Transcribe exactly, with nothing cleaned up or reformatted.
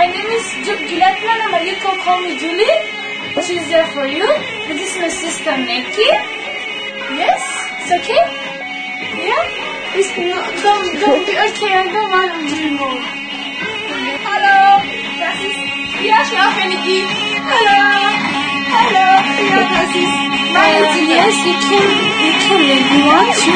my name is Juliet Mama. You can call me Julie. She's there for you. This is my sister Nikki. Yes? It's okay? Yeah? It's no, don't, don't be okay. I don't want to do more. Hello. Francis. Yeah, sure, Nikki. Hello. Hello. Yeah, Francis. My name is Juliet. You came, you came in. You want to?